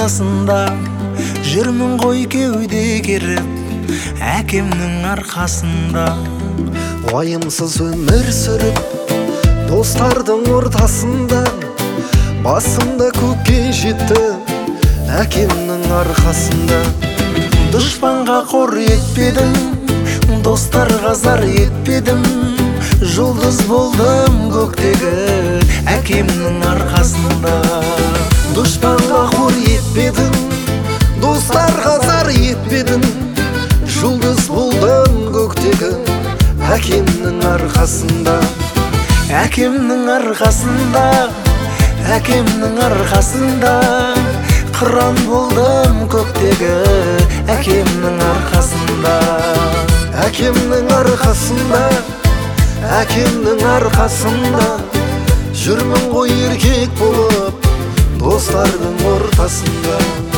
ортасында жүрмін ғой кеуде керіп әкемнің арқасында. Уайымсыз өмір сүріп достардың ортасында басымда көкке жетті әкемнің арқасында. Дұшпанға қор етпедім, достарға зар етпедім, жұлдыз болдым көктегі әкемнің арқасында. Дұшпанға қор етпедім, достарға зар етпедім, жұлдыз болдым көктегі әкемнің арқасында. Әкемнің арқасында, әкемнің арқасында, қыран болдым көктегі әкемнің арқасында. Әкемнің арқасында, әкемнің арқасында, жүрмін ғой еркек болып достардың ортасында.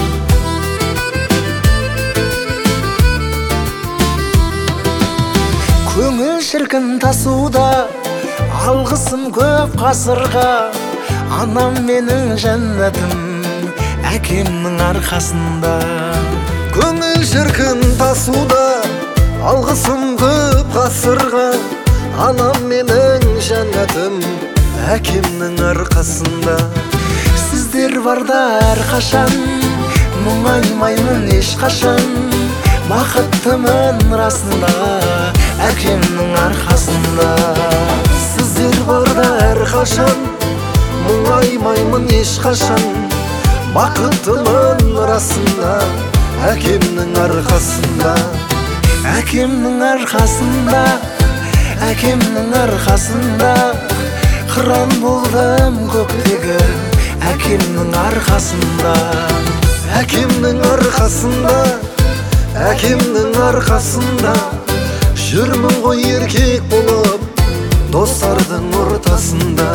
Көңіл шіркін тасуда, алғысым көп ғасырға, анам менің жәннатым әкемнің арқасында. Көңіл шіркін тасуда, алғысым көп ғасырға, анам менің жәннатым әкемнің арқасында. Сіздер барда әрқашан, мұңаймаймын ешқашан, бақыттымын расында әкемнің арқасында. Сіздер барда әрқашан, мұңаймаймын ешқашан, бақыттымын расында әкемнің арқасында. Әкемнің арқасында, әкемнің арқасында, қыран болдым көктегі әкемнің арқасында. Әкемнің арқасында, әкемнің арқасында, жүрмін ғой еркек болып достардың ортасында.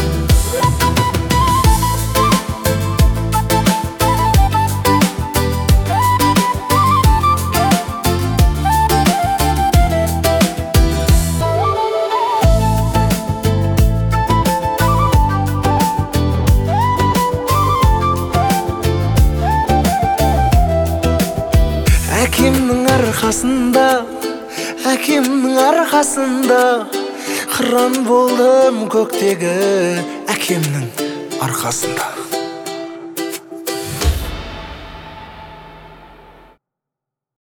Әкемнің арқасында, әкемнің арқасында, қыран болдым көктегі әкемнің арқасында.